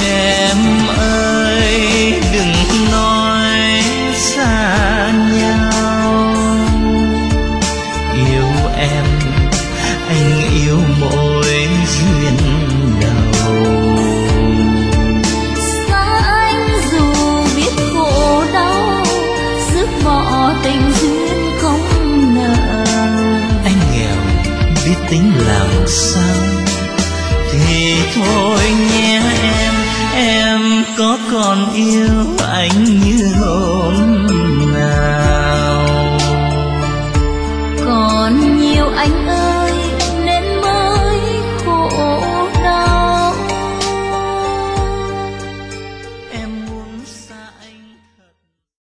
Em ơi đừng nói xa nhau, yêu em anh yêu mỗi duyên đầu. Xa anh dù biết khổ đau, dứt bỏ tình duyên không nợ. Anh nghèo biết tính làm sao thì thôi nhé em có còn yêu anh như hôm nào. Còn nhiều anh ơi